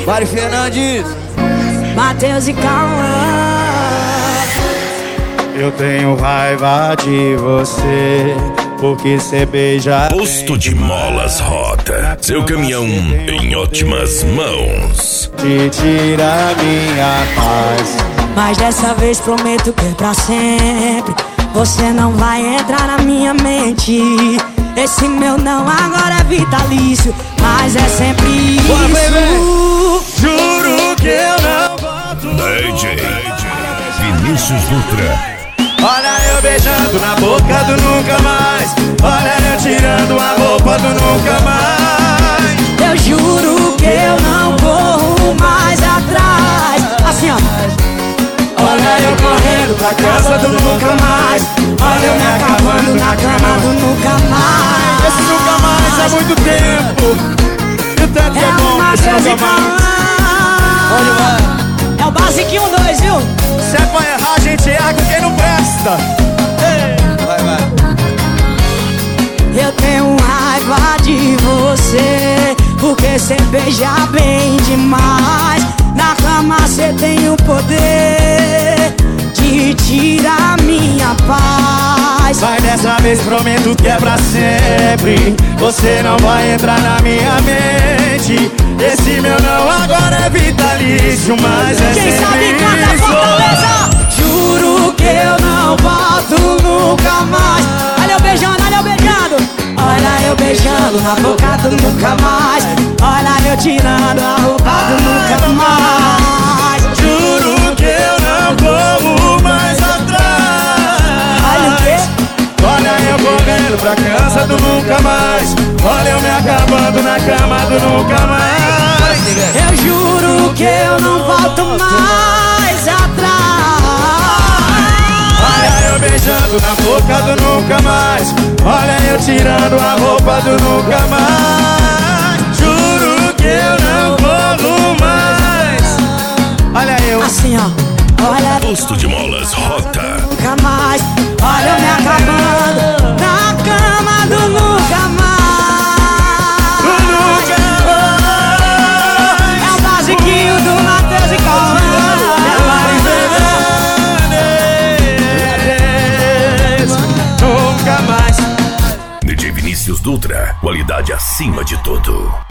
Mari Fernandes, Matheus e Cauã. Eu tenho raiva de você, porque cê beija. Posto de Molas Rota, seu caminhão em ótimas mãos. Te tira minha paz. Mas dessa vez prometo que é pra sempre. Você não vai entrar na minha mente. Esse meu não agora é vitalício, mas é sempre isso. Bora, baby. Juro que eu não volto. DJ Vinícius Dutra. Olha eu beijando na boca do nunca mais. Olha eu tirando a roupa do nunca mais. Eu juro que eu não corro mais atrás. Assim ó. Olha eu correndo pra casa do nunca mais. Olha eu me acabando na cama do nunca mais. Esse nunca mais há muito tempo. E o tanto é bom que esse nunca mais. onde vai? É o Basiquinho 2, viu? Se é pra errar, a gente erra com quem não presta. Vai. Eu tenho raiva de você, porque cê beija bem demais. Na cama cê tem o poder de tirar minha paz. Mas dessa vez prometo que é pra sempre. Você não vai entrar na minha mente. Esse meu não agora é vitalício, mas é Quem sempre sabe canta isso. Fortaleza. Juro que eu não volto nunca mais. Olha eu beijando, olha eu beijando. Olha eu beijando na boca do nunca mais. Olha eu tirando a roupa do nunca mais. Juro que eu não corro mais atrás. Olha o quê? Olha eu correndo pra casa do nunca mais. Olha eu me acabando na cama do nunca mais. Eu juro que eu não volto mais atrás. Olha eu beijando na boca do nunca mais. Olha eu tirando a roupa do nunca mais. Juro que eu não corro mais. Olha eu. Assim ó. Olha Posto de Molas Rota. nunca mais. Olha eu me acabando na cama do nunca mais. É o basiquinho do Matheus e Cauã. Nunca mais. DJ Vinícius Dutra, qualidade acima de tudo.